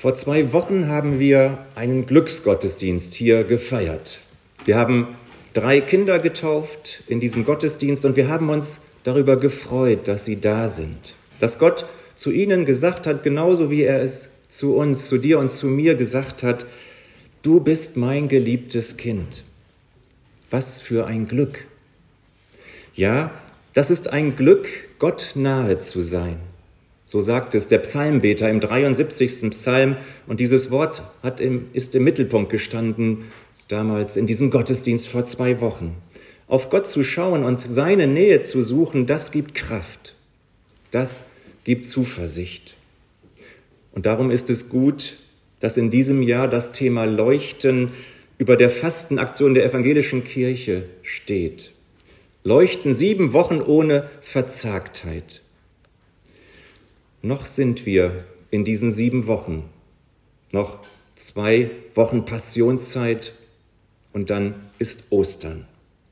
Vor 2 Wochen haben wir einen Glücksgottesdienst hier gefeiert. Wir haben 3 Kinder getauft in diesem Gottesdienst und wir haben uns darüber gefreut, dass sie da sind. Dass Gott zu ihnen gesagt hat, genauso wie er es zu uns, zu dir und zu mir gesagt hat, du bist mein geliebtes Kind. Was für ein Glück. Ja, das ist ein Glück, Gott nahe zu sein. So sagt es der Psalmbeter im 73. Psalm. Und dieses Wort ist im Mittelpunkt gestanden, damals in diesem Gottesdienst vor 2 Wochen. Auf Gott zu schauen und seine Nähe zu suchen, das gibt Kraft. Das gibt Zuversicht. Und darum ist es gut, dass in diesem Jahr das Thema Leuchten über der Fastenaktion der evangelischen Kirche steht. Leuchten 7 Wochen ohne Verzagtheit. Noch sind wir in diesen 7 Wochen, noch 2 Wochen Passionszeit und dann ist Ostern.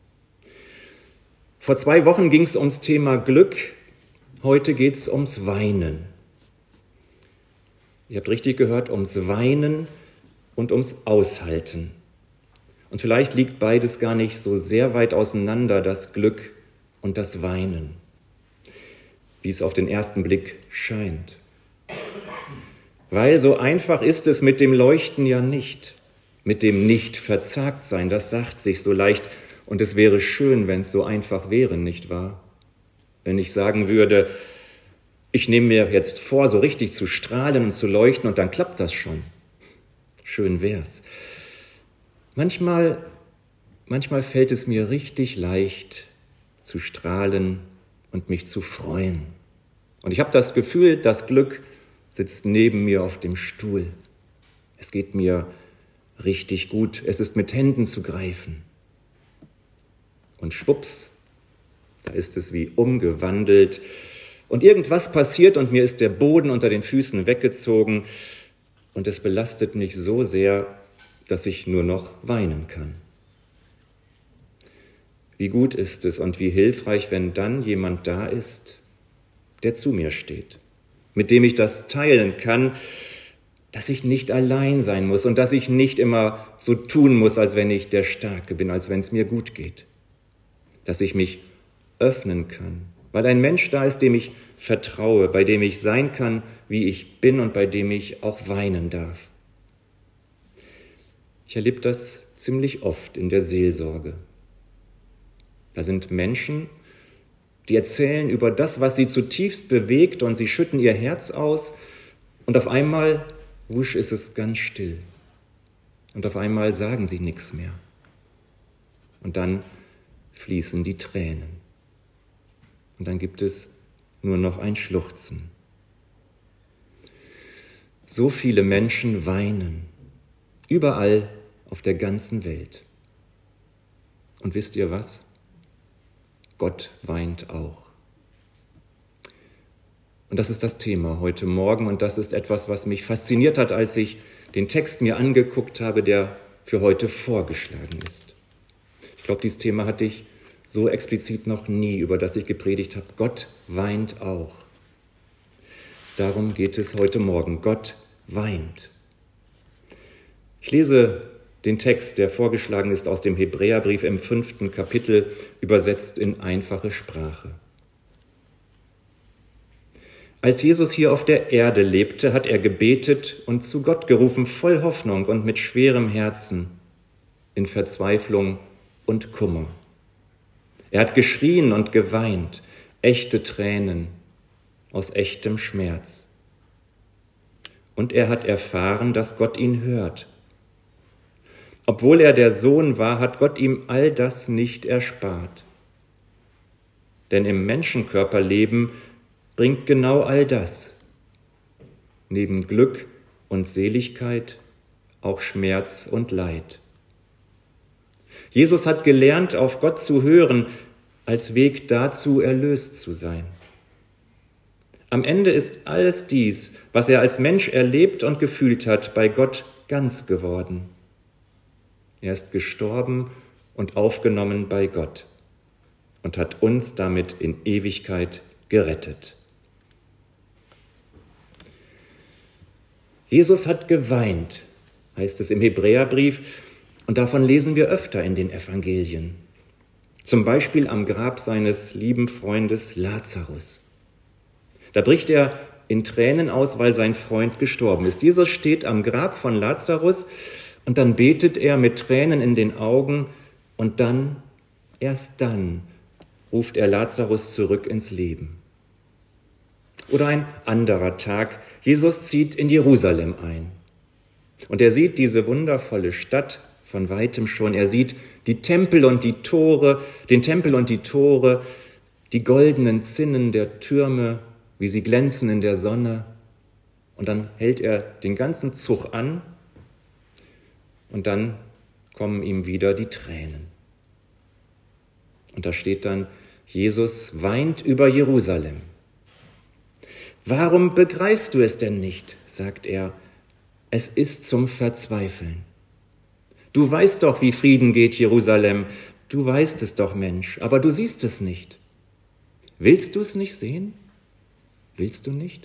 Vor 2 Wochen ging es ums Thema Glück, heute geht es ums Weinen. Ihr habt richtig gehört, ums Weinen und ums Aushalten. Und vielleicht liegt beides gar nicht so sehr weit auseinander, das Glück und das Weinen, wie es auf den ersten Blick scheint. Weil so einfach ist es mit dem Leuchten ja nicht, mit dem Nicht-Verzagtsein, das sagt sich so leicht. Und es wäre schön, wenn es so einfach wäre, nicht wahr? Wenn ich sagen würde, ich nehme mir jetzt vor, so richtig zu strahlen und zu leuchten und dann klappt das schon. Schön wär's. Manchmal fällt es mir richtig leicht zu strahlen und mich zu freuen. Und ich habe das Gefühl, das Glück sitzt neben mir auf dem Stuhl. Es geht mir richtig gut. Es ist mit Händen zu greifen. Und schwupps, da ist es wie umgewandelt. Und irgendwas passiert und mir ist der Boden unter den Füßen weggezogen. Und es belastet mich so sehr, dass ich nur noch weinen kann. Wie gut ist es und wie hilfreich, wenn dann jemand da ist, der zu mir steht, mit dem ich das teilen kann, dass ich nicht allein sein muss und dass ich nicht immer so tun muss, als wenn ich der Starke bin, als wenn es mir gut geht. Dass ich mich öffnen kann, weil ein Mensch da ist, dem ich vertraue, bei dem ich sein kann, wie ich bin und bei dem ich auch weinen darf. Ich erlebe das ziemlich oft in der Seelsorge. Da sind Menschen, die erzählen über das, was sie zutiefst bewegt und sie schütten ihr Herz aus und auf einmal, wusch, ist es ganz still. Und auf einmal sagen sie nichts mehr. Und dann fließen die Tränen. Und dann gibt es nur noch ein Schluchzen. So viele Menschen weinen, überall auf der ganzen Welt. Und wisst ihr was? Gott weint auch. Und das ist das Thema heute Morgen und das ist etwas, was mich fasziniert hat, als ich den Text mir angeguckt habe, der für heute vorgeschlagen ist. Ich glaube, dieses Thema hatte ich so explizit noch nie, über das ich gepredigt habe. Gott weint auch. Darum geht es heute Morgen. Gott weint. Ich lese den Text, der vorgeschlagen ist, aus dem Hebräerbrief im 5. Kapitel, übersetzt in einfache Sprache. Als Jesus hier auf der Erde lebte, hat er gebetet und zu Gott gerufen, voll Hoffnung und mit schwerem Herzen, in Verzweiflung und Kummer. Er hat geschrien und geweint, echte Tränen aus echtem Schmerz. Und er hat erfahren, dass Gott ihn hört. Obwohl er der Sohn war, hat Gott ihm all das nicht erspart. Denn im Menschenkörperleben bringt genau all das, neben Glück und Seligkeit, auch Schmerz und Leid. Jesus hat gelernt, auf Gott zu hören, als Weg dazu, erlöst zu sein. Am Ende ist alles dies, was er als Mensch erlebt und gefühlt hat, bei Gott ganz geworden. Er ist gestorben und aufgenommen bei Gott und hat uns damit in Ewigkeit gerettet. Jesus hat geweint, heißt es im Hebräerbrief, und davon lesen wir öfter in den Evangelien. Zum Beispiel am Grab seines lieben Freundes Lazarus. Da bricht er in Tränen aus, weil sein Freund gestorben ist. Jesus steht am Grab von Lazarus und dann betet er mit Tränen in den Augen und dann, erst dann, ruft er Lazarus zurück ins Leben. Oder ein anderer Tag, Jesus zieht in Jerusalem ein und er sieht diese wundervolle Stadt von weitem schon. Er sieht den Tempel und die Tore, die goldenen Zinnen der Türme, wie sie glänzen in der Sonne. Und dann hält er den ganzen Zug an und dann kommen ihm wieder die Tränen. Und da steht dann, Jesus weint über Jerusalem. Warum begreifst du es denn nicht, sagt er. Es ist zum Verzweifeln. Du weißt doch, wie Frieden geht, Jerusalem. Du weißt es doch, Mensch, aber du siehst es nicht. Willst du es nicht sehen? Willst du nicht?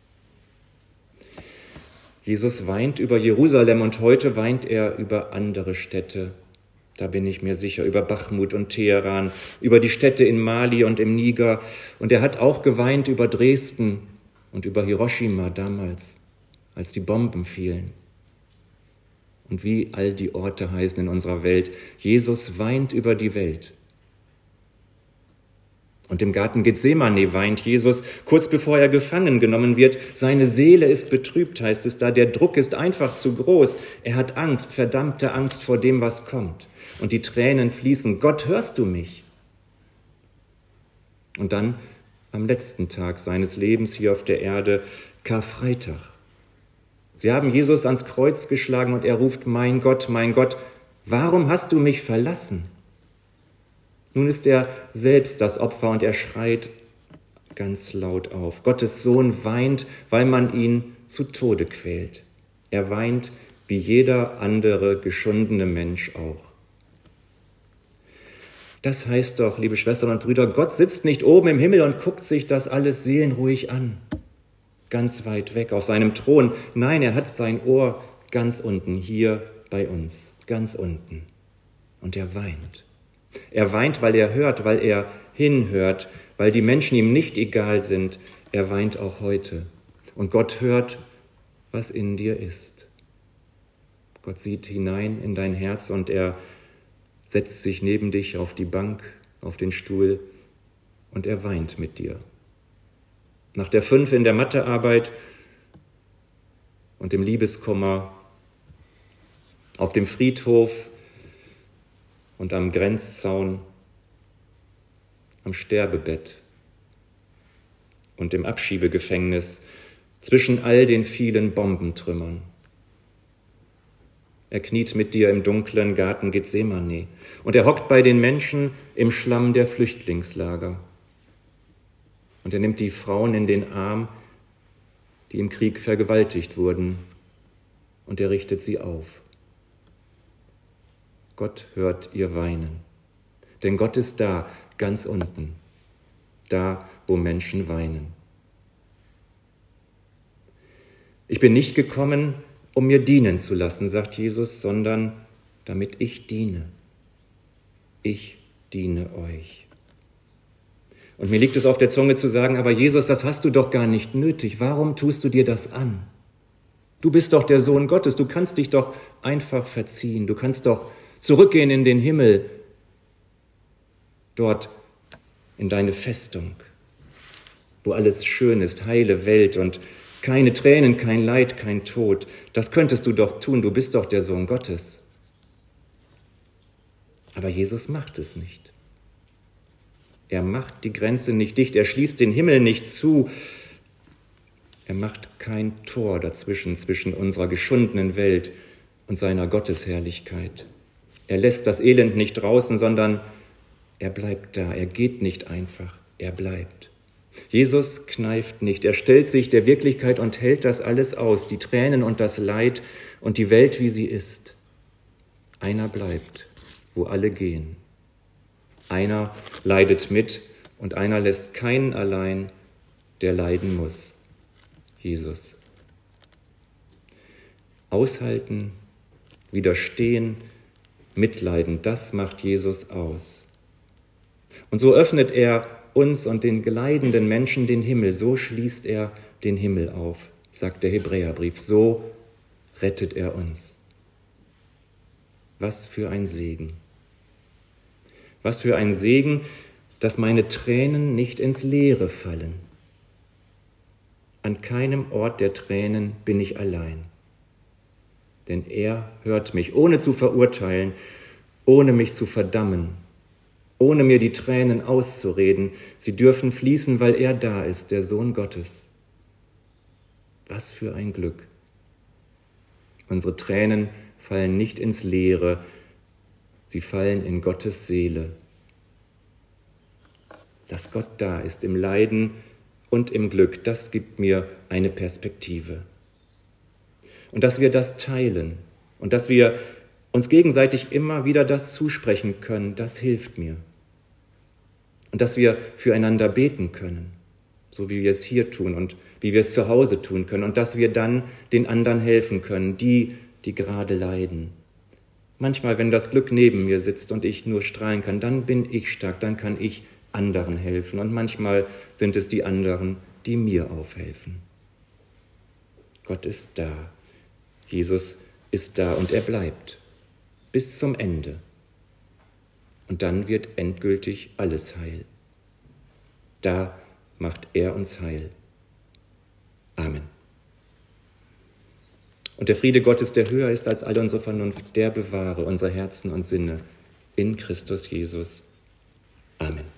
Jesus weint über Jerusalem und heute weint er über andere Städte. Da bin ich mir sicher, über Bachmut und Teheran, über die Städte in Mali und im Niger. Und er hat auch geweint über Dresden und über Hiroshima damals, als die Bomben fielen. Und wie all die Orte heißen in unserer Welt, Jesus weint über die Welt. Und im Garten Gethsemane weint Jesus, kurz bevor er gefangen genommen wird. Seine Seele ist betrübt, heißt es da. Der Druck ist einfach zu groß. Er hat Angst, verdammte Angst vor dem, was kommt. Und die Tränen fließen. Gott, hörst du mich? Und dann am letzten Tag seines Lebens hier auf der Erde, Karfreitag. Sie haben Jesus ans Kreuz geschlagen und er ruft, mein Gott, warum hast du mich verlassen? Nun ist er selbst das Opfer und er schreit ganz laut auf. Gottes Sohn weint, weil man ihn zu Tode quält. Er weint wie jeder andere geschundene Mensch auch. Das heißt doch, liebe Schwestern und Brüder, Gott sitzt nicht oben im Himmel und guckt sich das alles seelenruhig an, ganz weit weg auf seinem Thron. Nein, er hat sein Ohr ganz unten, hier bei uns, ganz unten. Und er weint. Er weint, weil er hört, weil er hinhört, weil die Menschen ihm nicht egal sind. Er weint auch heute. Und Gott hört, was in dir ist. Gott sieht hinein in dein Herz und er setzt sich neben dich auf die Bank, auf den Stuhl und er weint mit dir. Nach der 5 in der Mathearbeit und dem Liebeskummer, auf dem Friedhof und am Grenzzaun, am Sterbebett und im Abschiebegefängnis, zwischen all den vielen Bombentrümmern. Er kniet mit dir im dunklen Garten Gethsemane und er hockt bei den Menschen im Schlamm der Flüchtlingslager. Und er nimmt die Frauen in den Arm, die im Krieg vergewaltigt wurden, und er richtet sie auf. Gott hört ihr Weinen, denn Gott ist da, ganz unten, da, wo Menschen weinen. Ich bin nicht gekommen, um mir dienen zu lassen, sagt Jesus, sondern damit ich diene. Ich diene euch. Und mir liegt es auf der Zunge zu sagen, aber Jesus, das hast du doch gar nicht nötig. Warum tust du dir das an? Du bist doch der Sohn Gottes, du kannst dich doch einfach verziehen, du kannst doch zurückgehen in den Himmel, dort in deine Festung, wo alles schön ist, heile Welt und keine Tränen, kein Leid, kein Tod. Das könntest du doch tun, du bist doch der Sohn Gottes. Aber Jesus macht es nicht. Er macht die Grenze nicht dicht, er schließt den Himmel nicht zu. Er macht kein Tor dazwischen, zwischen unserer geschundenen Welt und seiner Gottesherrlichkeit. Er lässt das Elend nicht draußen, sondern er bleibt da. Er geht nicht einfach, er bleibt. Jesus kneift nicht, er stellt sich der Wirklichkeit und hält das alles aus, die Tränen und das Leid und die Welt, wie sie ist. Einer bleibt, wo alle gehen. Einer leidet mit und einer lässt keinen allein, der leiden muss. Jesus. Aushalten, widerstehen, mitleiden, das macht Jesus aus. Und so öffnet er uns und den leidenden Menschen den Himmel, so schließt er den Himmel auf, sagt der Hebräerbrief, so rettet er uns. Was für ein Segen. Was für ein Segen, dass meine Tränen nicht ins Leere fallen. An keinem Ort der Tränen bin ich allein. Denn er hört mich, ohne zu verurteilen, ohne mich zu verdammen, ohne mir die Tränen auszureden. Sie dürfen fließen, weil er da ist, der Sohn Gottes. Was für ein Glück. Unsere Tränen fallen nicht ins Leere, sie fallen in Gottes Seele. Dass Gott da ist im Leiden und im Glück, das gibt mir eine Perspektive. Und dass wir das teilen und dass wir uns gegenseitig immer wieder das zusprechen können, das hilft mir. Und dass wir füreinander beten können, so wie wir es hier tun und wie wir es zu Hause tun können. Und dass wir dann den anderen helfen können, die gerade leiden. Manchmal, wenn das Glück neben mir sitzt und ich nur strahlen kann, dann bin ich stark, dann kann ich anderen helfen. Und manchmal sind es die anderen, die mir aufhelfen. Gott ist da. Jesus ist da und er bleibt bis zum Ende. Und dann wird endgültig alles heil. Da macht er uns heil. Amen. Und der Friede Gottes, der höher ist als alle unsere Vernunft, der bewahre unsere Herzen und Sinne in Christus Jesus. Amen.